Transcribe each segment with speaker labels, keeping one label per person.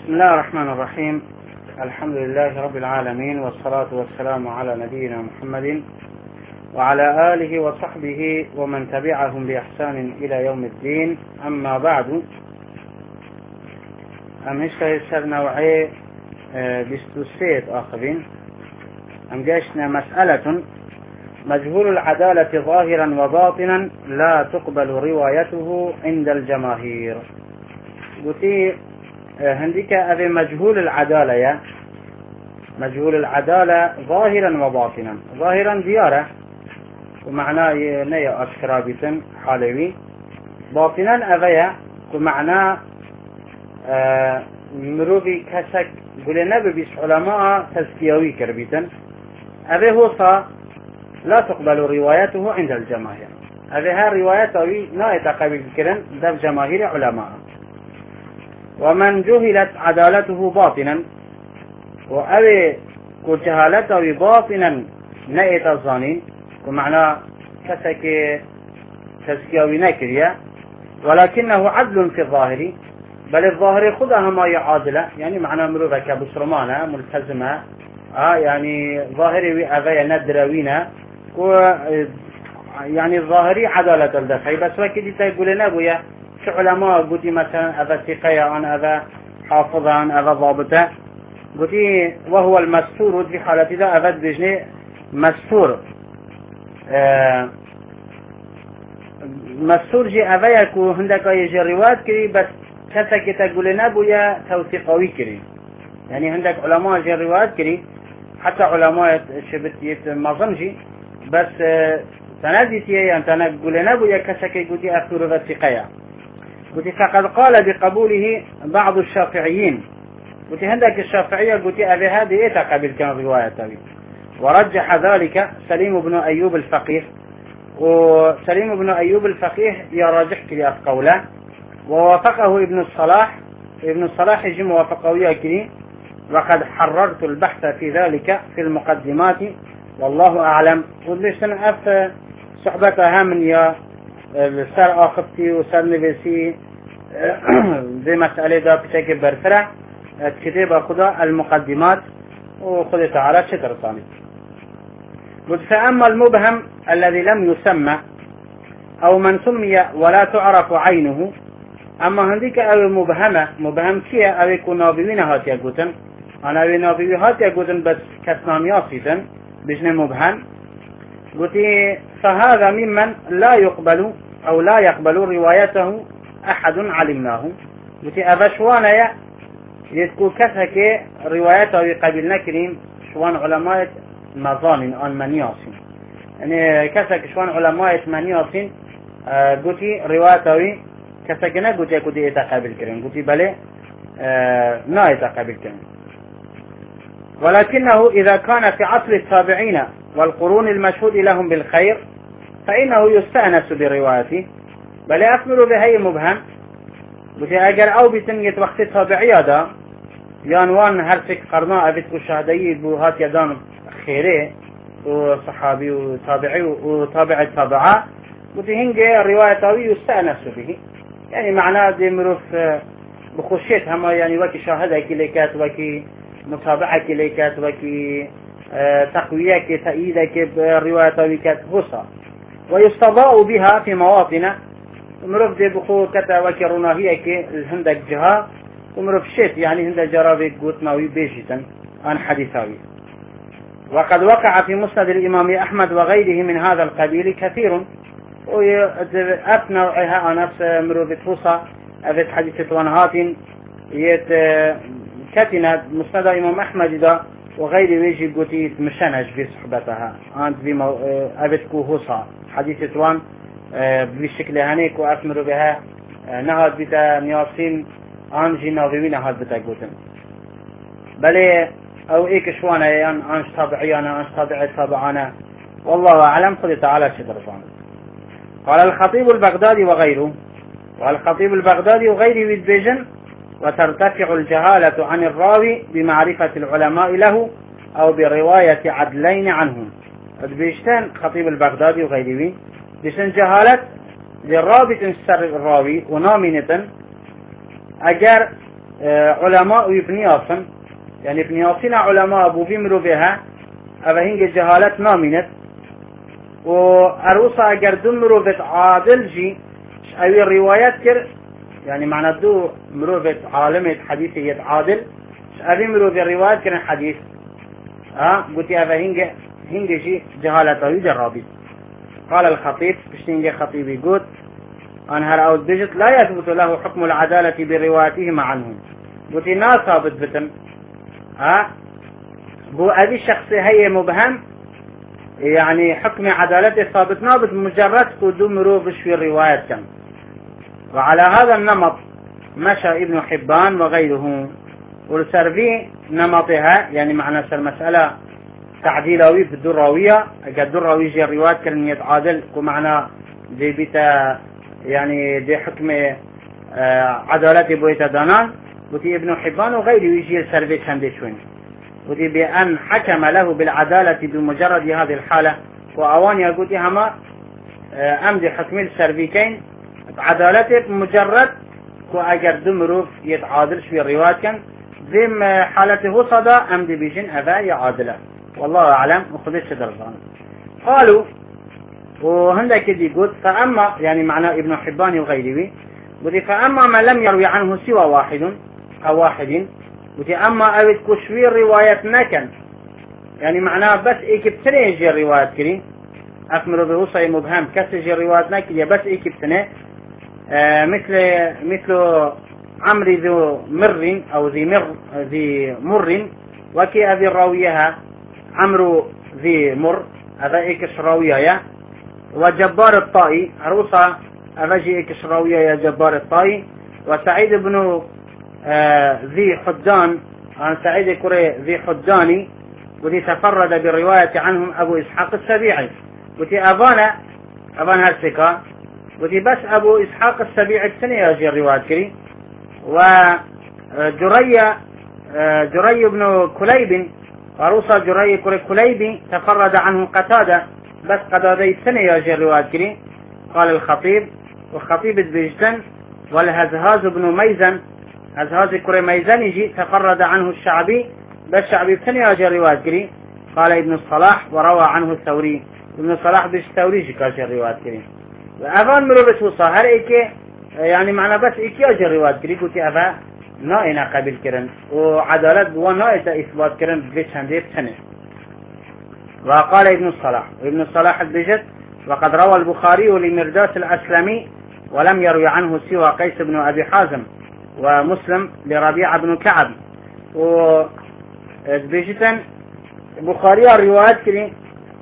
Speaker 1: بسم الله الرحمن الرحيم. الحمد لله رب العالمين، والصلاة والسلام على نبينا محمد وعلى آله وصحبه ومن تبعهم بإحسان إلى يوم الدين. أما بعد، أمشتهي سر نوعي بستوسيت آخرين. أمجاشنا مسألة: مجهول العدالة ظاهرا وباطنا لا تقبل روايته عند الجماهير. قلت هنديك أبي مجهول العدالة، مجهول العدالة ظاهرا وباطنا. ظاهرا زيارة ومعناه نيا أشكرابيتن حالوي، باطنا أبيا ومعناه مروبي كسك قلنا ببيس علماء تزكيوي كربيتن. أبي هو لا تقبل روايته عند الجماهير. أبي ها روايته لا يتقبل كرن ده جماهير علماء. ومن جهلت عدالته باطنا، وأبي كجهالته باطنا نأت الظانين ومعنى كسك تزكيوي نكريا، ولكنه عدل في الظاهر، بل الظاهر خذها ما يعادله، يعني معنى مروفة كبسرمانة ملتزمة، يعني ظاهري أبي ندروينا يعني الظاهري عدالة الدفعي. بس وكذي تقول لنا بويا شو علماء قلتي مثلا أبا ثقيا أنا أبا حافظا أبا ضابطة، قلتي وهو المستور في حالة إذا أبد بجني مستور مستور جي أبا يكو هندك يجي رواد كري، بس كسك تقول لنا بويا توثيقوي كري، يعني عندك علماء جي رواد كري، حتى علماء شبتيت مظنجي، بس تناديتي يعني تنقول لنا بويا كسك قلتي أثور الثقيا. قلت فقد قال بقبوله بعض الشافعيين، قلت عندك الشافعية قلت أبي هذه إيه تقبل كان روايته، ورجح ذلك سليم بن أيوب الفقيه. وسليم بن أيوب الفقيه يراجح كلي قوله، ووافقه ابن الصلاح يجي موافقه يكري، وقد حررت البحث في ذلك في المقدمات والله أعلم. قلت أف صحبتها من يا سر آخفتي وسر نبسي دي مسألة دا بشكل برفرع كتاب خدا المقدمات وخذ تعالى شتر ثاني. فأما المبهم الذي لم يسمى أو من سمي ولا تعرف عينه، أما هنديك أو مبهم كيا أو يكون نابيين هاتي أقوتن، أنا أو نابيين هاتي أقوتن بس كسنامياسيتن بجن مبهم. قلت فهذا ممن لا يقبل أو لا يقبل روايته أحد علمناه. قلت أبشوانا يتكو كثك روايته يقبلنا كريم شوان علماء مظانين أن منياسين، يعني كثك شوان علماء منياسين. قلت روايته كثكنا قلت يكو دي يتقبل كريم، قلت بلي لا يتقبل كريم. ولكنه إذا كان في عصر التابعين والقرون المشهود لهم بالخير فإنه يستأنس بروايته، بل أكمل بهي مبهم. قلت أجر أو بسنية وقت التابعية دا يانوان هرسك قرناء أبتكو شهدي بوهات يدان خيري وصحابي وتابعي وتابع التابعة. قلت هنجي روايته يستأنس به، يعني معناه دي مروف بخشيت هما، يعني وكي شاهدك ليكات وكي متابعك ليكات وكي تقويك تأييدك برواية وكات غصة، ويستضاء بها في مواطن مروف دي بخور كتا وكي رناهيك الهندك جها ومروف شيت، يعني هندك جرابي قوتناوي بيجيتا عن حديثاوي. وقد وقع في مسند الإمام أحمد وغيره من هذا القبيل كثير، وأثنى وعيها أناس مروف تفوصة أفت حديثة وانهات كتنا مسند الإمام أحمد دا وغير ويجي قوتي مشانج في صحبتها عند أبت كوهوصة حديثة وان بالشكل هنيك وأثمر بها نهاد بتا نياسين عنجي ناظرين هاد بتا قوتن، بل أو إيك شوانا يعني عنش تابعيانا عنش تابعي تابعانا، والله أعلم. خذ تعالى شدرفان. قال الخطيب البغدادي وغيره، والخطيب البغدادي وغيره بالبيجن: وترتفع الجهالة عن الراوي بمعرفة العلماء له أو برواية عدلين عنه. بيشتن خطيب البغدادي وغيره بيشتن جهالة للرابط السر الراوي ونامنة أجر علماء ويبنياصن يعني بنياصين علماء أبو بيمرو بها أبا هنج جهالات نامنت وأروسا أجر دمرو بت عادل جي أي الروايات كر يعني معنى دو مرو بت عالمة حديثي يتعادل أبي مرو بالروايات كر حديث قلت أبا هنج جي جهالات أو جرابي. قال الخطيب بشتنج خطيبي قلت أنهر أو بجت لا يثبت له حكم العدالة بروايتهم عنهم قلت ناس ثابت بتم بو أبي الشخص هي مبهم يعني حكم عدالته ثابت نابت مجرد قدوم روبش في الرواية كم. وعلى هذا النمط مشى ابن حبان وغيره والسربي نمطها يعني معنى المسألة تعديلاوي في الدراوية الدراوي جي الرواية كان يتعادل ومعنى دي بيتا يعني دي حكم عدالته بويتا دانان وتي ابن حبان وغيره يجي السربي كان دي شوين ودي بأن حكم له بالعدالة بمجرد هذه الحالة وأوان يقول هما أمدي حكم السربيكين عدالته بمجرد وأجر دمروف يتعادلش في الروايات كان ذم حالته صدا أمدي بيجن أبا يعادله والله أعلم وخذش درجان. قالوا وهندك يقول فأما يعني معنى ابن حبان وغيره ودي فأما ما لم يروي عنه سوى واحد أو واحد ودي أما أود كشوي رواية نكن يعني معناه بس إكبتني يجي الرواية كري أكمل بوصي مبهم كسج الرواية نكن بس إكبتني مثل عمري ذو مر أو ذي مر وكي أبي راويها عمرو ذي مر هذا إكش راويها وجبار الطائي عروسة أفجي إكش راويها جبار الطائي وسعيد بن ذي حدان عن سعيد كري ذي حداني وذي تفرد بالرواية عنهم أبو إسحاق السبيعي وذي أبانا هرسكا وذي بس أبو إسحاق السبيعي السنة يجي الرواية كري جري بن كليب عروسة جري كري كليبي تفرد عنه قتادة بس قتادة السنة يجي الرواية كري. قال الخطيب والخطيب بجتن والهزهاز بن ميزن هزهاز كري ميزن يجي تفرد عنه الشعبي بس شعبي السنة يجي الرواية كري. قال ابن الصلاح وروى عنه الثوري ابن الصلاح بش ثوري جكاش الرواية كري. وأفان مروبت وصا هر إيكي يعني معنى بس إيكي أجي الرواية كري قلت أفا نائنا قبل كرن وعدالت بوا نائتا إثبات كرن بيش هندير سنة. وقال ابن الصلاح وابن الصلاح البجت وقد روى البخاري لمرداس الأسلمي ولم يروي عنه سوى قيس بن أبي حازم ومسلم لربيعة بن كعب وبجتا بخاري الروايات كري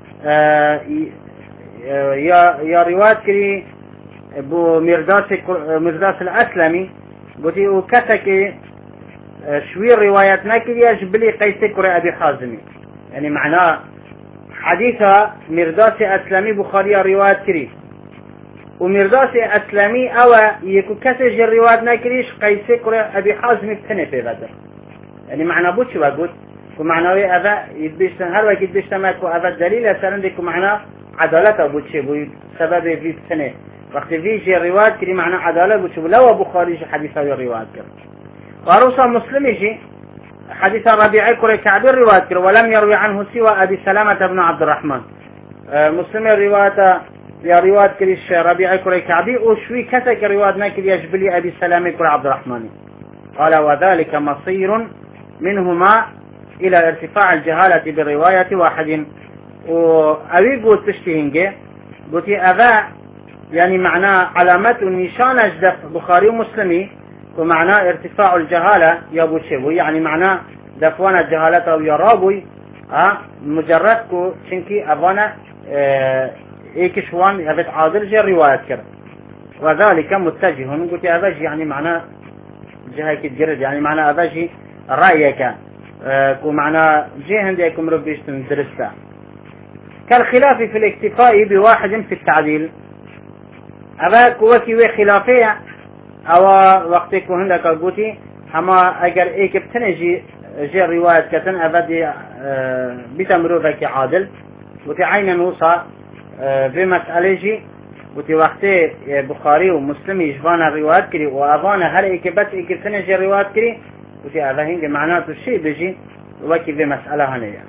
Speaker 1: يا روايات كري بو مرداس الأسلمي بوتي وكتك شوي روايات ناكري يجبلي قيس كري أبي حازم يعني معناه حديثة مرداس أسلمي بخاري روايات كري ومرداس أسلمي أو يكو كسج الروايات ناكريش قيس كري أبي حازم بتنه في بدر يعني معنى بوش وقود ومعنى أذا يدبشتن هر وقت يدبشتن ماكو أذا دليل سرندك ومعنى عدالة بوش سبب في بتنه وقت فيجي الروايات كري معنى عدالة بوش لو بخاري حديثة الروايات كري. وروسا مسلم يجي حديث ربيعي كري كعبير رواية كري ولم يروي عنه سوى أبي سلامة بن عبد الرحمن. مسلم الرواية يا رواية كريش ربيعي كري كعبي وشوي كتك رواية ناكل يجبلي أبي سلامة كري عبد الرحمن. قال وذلك مصير منهما إلى ارتفاع الجهالة برواية واحد. وأبي قلت تشتهنجي قلت أذا يعني معناه علامات النشان أجدف بخاري ومسلمي ومعناه ارتفاع الجهالة يابو شبو يعني معناه دفوان الجهالة أو يرابوي مجردكو شنكي أبانا إيكشوان أبت عادل جي الروايات كرا وذلك متجه قلت أباجي يعني معناه جهة كتجرد يعني معناه أباجي رأيك ومعناه جي هنديكم ربيش تندرسها كالخلاف في الاكتفاء بواحد في التعديل أباك وكي خلافية أو وقتك هندك قلتي أما أجر إيك بتنجي جي الرواية كتن أبدي بتمروفك عادل وتعين نوصى في مسألة جي وتي وقت بخاري ومسلم يجبان الروايات كري وأظان هر إيك بس إيك سنة الروايات كري وتي هذا هنج معناته الشيء بيجي وكي في مسألة هنية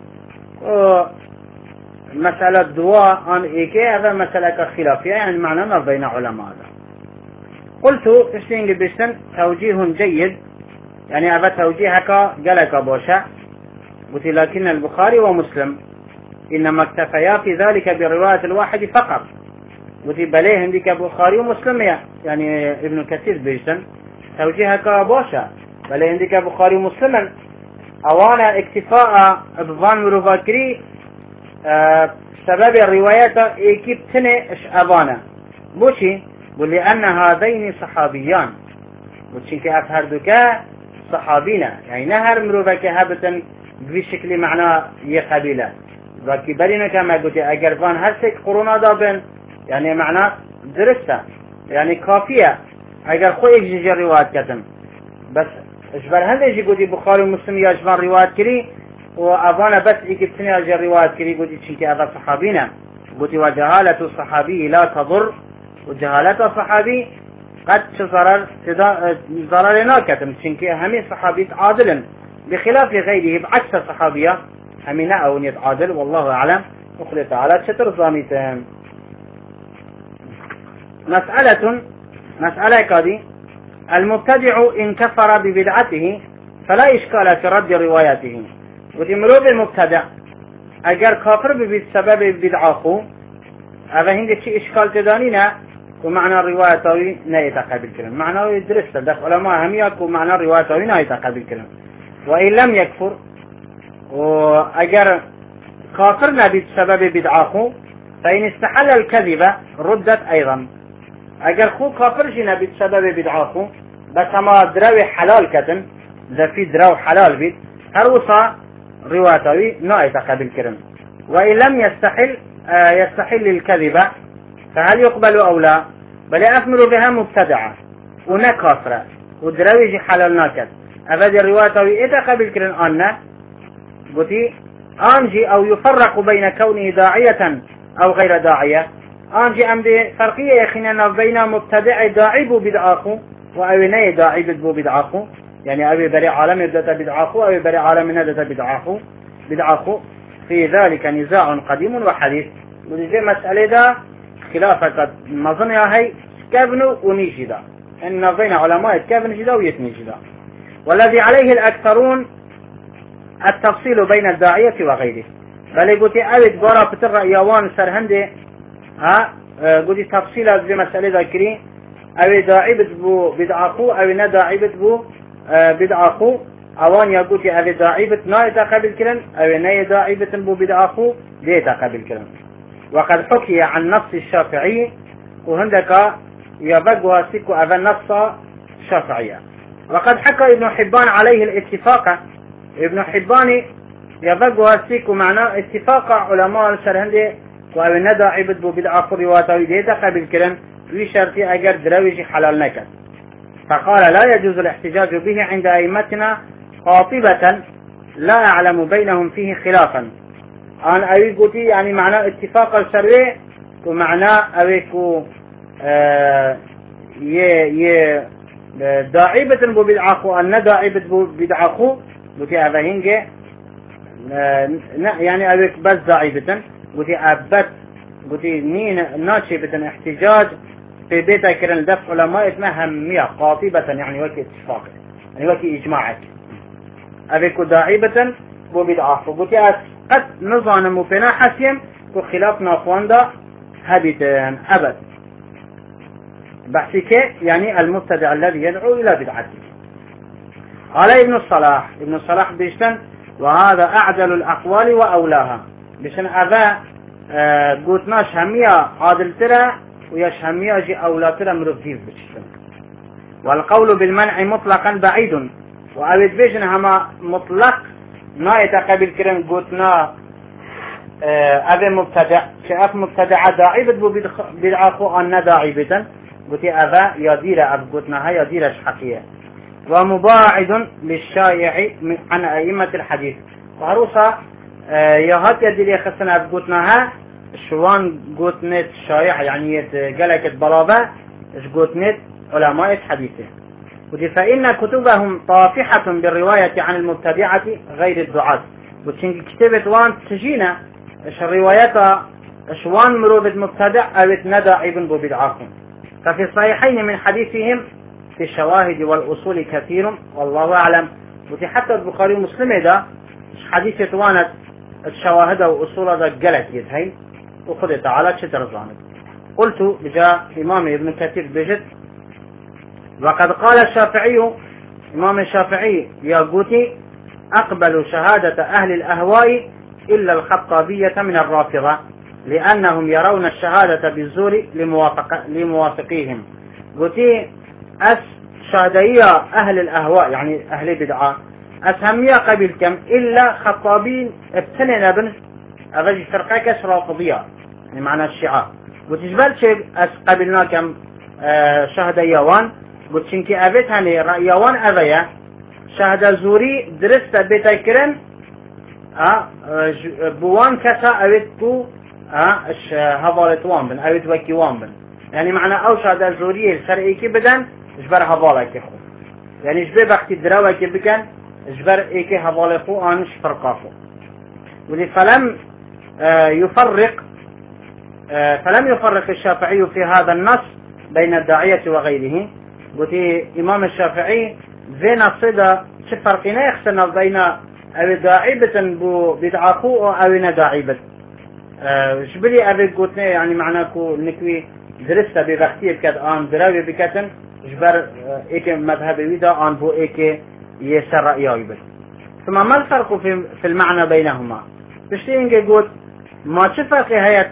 Speaker 1: مسألة دواء عن إيك هذا مسألة خلافية يعني معنانا بين علماء. قلت تشتين بيشتن توجيه جيد يعني هذا توجيهك قالك بوشا قلت لكن البخاري ومسلم إنما اكتفيا في ذلك برواية الواحد فقط قلت بليه عندك بخاري ومسلم يعني ابن كثير بيشتن توجيهك بوشا بليه عندك بخاري ومسلم أوانا اكتفاء بظان مروفاكري سبب الروايات اكتنه اش أبانا بوشي قل لأن هذين صحابيان وشينك أفهر دكا صحابينا يعني نهر مروفك هبتا بشكل معنى يقبيله وكي برينا كما قلت أقرفان هرسك قرونا دابن يعني معنى درسته يعني كافية اگر خو اجي روايات كتم بس اجبر هل يجي قلت بخاري ومسلم يجبر روايات كري وأظن بس اكتني اجي روايات كري قلت شينك أفهر صحابينا قلت وجهالة الصحابي لا تضر وجهالة الصحابي قد ضرر ناكتم شنك همي صحابي عادلا بخلاف غيره بعكس الصحابية همينا أو يتعادل والله أعلم أخلي تعالى شتر ظامتهم. مسألة كذي المبتدع إن كفر ببدعته فلا إشكال في رد رواياته وتمرو بالمبتدع أجر كافر بسبب بدعه هذا هندي شيء إشكال تدانينا ومعنى الرواية تاوي لا يتقابل كلام معنى يدرس دخل علماء هم يكون معنى الرواية تاوي لا يتقابل كلام وإن لم يكفر وأجر كافرنا بسبب بدعه فإن استحل الكذبة ردت أيضا أجر خو كافر جنا بسبب بدعه بس ما دراوي حلال كتن ذا في دراو حلال بيت هروسا رواية تاوي لا يتقابل كلام وإن لم يستحل الكذبة فهل يقبل أو لا بل أثمر بها مبتدعة ونكافرة ودرويج حلال ناكد أبدا الرواية إذا قبل كرن أن قلتي أنجي أو يفرق بين كونه داعية أو غير داعية أنجي أم دي فرقية يخيننا بين مبتدع داعي بو بدعاخو وأويني داعي بو بدعاخو يعني أبي بريء عالم يبدأ بدعاخو أبي بريء عالم يبدأ بدعاخو في ذلك نزاع قديم وحديث ولذي مسألة دا خلافة مظنها هي كابنو ونيجدا إن بين علماء كابن جدا ويتنيجدا والذي عليه الأكثرون التفصيل بين الداعية وغيره بل قلت أبد برا بترى يوان سرهندي قلت تفصيل زي مسألة ذكري أو داعي بتبو بدعاخو أو نداعي بتبو بدعاخو أوان يقول أبي داعي بتنا يتقبل كلام أو نا داعي بتنبو بدعاخو دي يتقبل كلام وقد حكي عن نص الشافعي وهندك يبقى سيكو أبا النص الشافعية وقد حكى ابن حبان عليه الاتفاق ابن حبان يبقى سيكو معناه اتفاق علماء الشرهندي وأبي ندى عبد بدعة رواته ديتا قبل كلام في شرطي أجر درويج حلال نكد فقال لا يجوز الاحتجاج به عند أئمتنا قاطبة لا أعلم بينهم فيه خلافا أنا أبي قلت يعني معناه اتفاق الشرعي ومعناه أبيكو داعبة ببدعاخو أن داعبة بدعاخو قلت هذا هنجي يعني أبيك بس داعبة قلت أبت قلت نين ناشبة احتجاج في بيت كرن الدفع علماء اسمها همية قاطبة يعني وكي اتفاق يعني وكي إجماعك أبيك داعبة ببدعاخو قلت قد نظام مفنا حسيم وخلافنا أخواندا هبتان أبد بحثك يعني المبتدع الذي يدعو إلى بدعته. قال ابن الصلاح بيشتن وهذا أعدل الأقوال وأولاها بيشتن أذا قلتناش همية عادل ترى ويش همية جي أولا ترى مرفيف بيشتن والقول بالمنع مطلقا بعيد وأبد بيشتن هما مطلق ما يتقبل كرم قلتنا أبي مبتدع شاف مبتدع داعبة بدعاخو أن داعبة قلت أبا يدير أبقتنا هاي يدير شحقية ومباعد للشائع عن أئمة الحديث وهروسا يهات يدير يخصنا أبقتنا ها شوان قوت نت شايع يعني قلقت بلابة قوت نت علماء حديثه. فإن كتبهم طافحة بالرواية عن المبتدعة غير الدعاة. وتشين كتبت وان تجينا الروايات شوان مروبة مبتدع أو ندى ابن بدعاهم. ففي الصحيحين من حديثهم في الشواهد والأصول كثير والله أعلم. وحتى البخاري ومسلم ده حديث وانت الشواهد وأصول ده قلت يدهين وخذ تعالى شتر ظانب. قلت بجاء إمام ابن كثير بجد وقد قال الشافعي إمام الشافعي يقولي أقبلوا شهادة أهل الأهواء إلا الخطابية من الرافضة لأنهم يرون الشهادة بالزور لموافقيهم. قلت شهادية أهل الأهواء يعني أهل بدعة أسهمية قبل كم إلا خطابين ابتننا بن أغجي فرقة كس رافضية يعني معنى الشيعة. قلت جبال شيء قبلنا كم شهادية وان قلت شنكي أبيت هني رأيوان أبيا شهادة زوري درست بيتكرن بوان كسا أبيت كو هفالت وان بن أبيت وكي وان بن يعني معنى أو شهادة زوري الشرعي بدن جبر هفالك يخو يعني جبر بختي دراوة بكن جبر إيكي هفالكو آنش فرقافو. ولي فلم يفرق الشافعي في هذا النص بين الداعية وغيره. قلت إمام الشافعي زين صدا شفرقنا يختلف بين أبي داعيبة بدعاخو أو نداعيبة شبلي أبي قلتنا يعني معناكو نكوي درست ببختي بكت آن دراوي بكتن جبر إيك مذهب ويدا آن بو إيك يسر رأيي بس. ثم ما الفرق في المعنى بينهما؟ بشتي قلت ما شفرق هي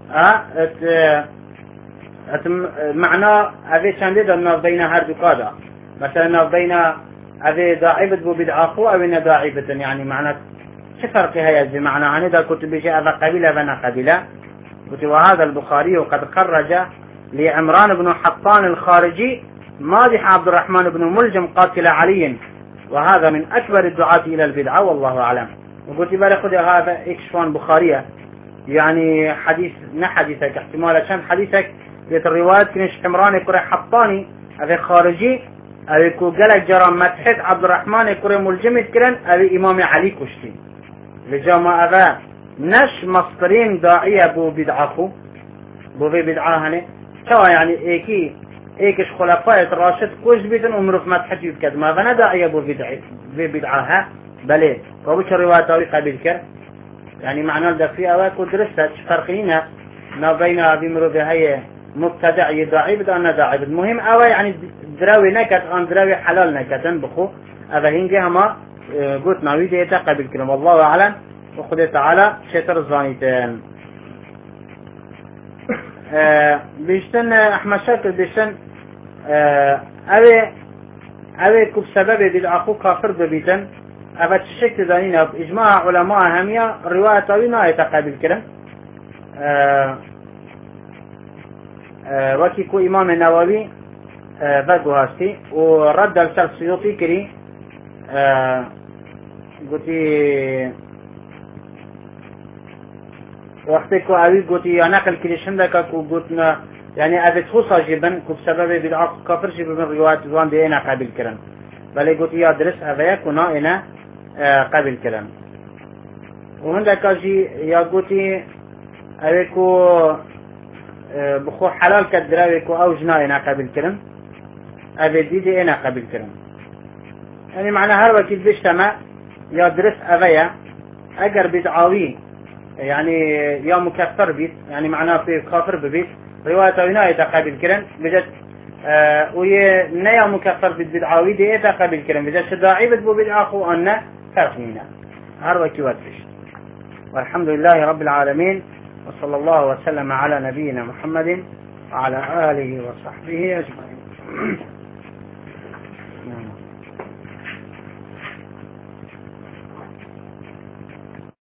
Speaker 1: معنى أبي شندد الناس بين هردقادا مثلا بين أبي داعبة بدعاخو أو نداعبة يعني معنى شفرق هي بمعنى عن إذا كنت بشيء هذا قبيلة بنا قبيلة. وهذا البخاري وقد خرج لعمران بن حطان الخارجي مادح عبد الرحمن بن ملجم قاتل علي وهذا من أكبر الدعاة إلى البدعة والله أعلم. وقلت بالي خذ هذا إكشفان بخارية يعني حديث نحديثك احتمال عشان حديثك بيت الروايات كنش عمران كري حطاني أبي خارجي أبي كو قلق جرى متحد عبد الرحمن كري ملجم كرن أبي إمام علي كشتي لجامع أبا نش مصدرين داعية بو بدعاخو بو في بدعاه هني شو يعني ايكش خلفاء الراشد كوش بيتن امرف متحد يبكد ما فانا داعية بو بدعاها بلي وبش الرواية طريقة بالكر يعني معنى الدفئة واكو درستها فرقينها ما بين بمرو بهاي مبتدع يداعي بدا أنا داعي المهم أوي يعني دراوي نكت عن دراوي حلال نكتن بخو هذا هنجي هما قلت ناوي ديتا قبل كلام والله أعلم. وخذ تعالى شتر الزانيتين بيشتن أحمد شاكر بيشتن أوي كب سبب بالعقو كافر ببيتن أبا تشكت دانينا بإجماع علماء همية الرواية طويلة يتقابل كلام وكي كو إمام النووي بدو هاستي ورد السلف سيوطي كري قلتي وقتی که اوی گویی یا نقل کلیشن دکا کو گوتنا یعنی اوی خصوصا جبن کو بسبب بدعة کافر جبن روایت زوان دی اینا قبل کردن ولی گویی یا درس اوی کنا اینا قبل کردن و من دکا جی یا گویی اوی کو بخو حلال کدر اوی کو او جنا اینا قبل کردن اوی دی اینا قبل کردن یعنی معنی هر وقت بيجتمع یا درس اوی اگر بدعاوی يعني يا مكفر بيت يعني معناه في كافر ببيت رواية ويناية تقابل كرن بجد ويا نيا مكفر بيت بدعاوي دي تقابل كرن بجد شداعي بتبو بدعاخو أن فرق منا هروا كيواتش. والحمد لله رب العالمين وصلى الله وسلم على نبينا محمد وعلى آله وصحبه أجمعين.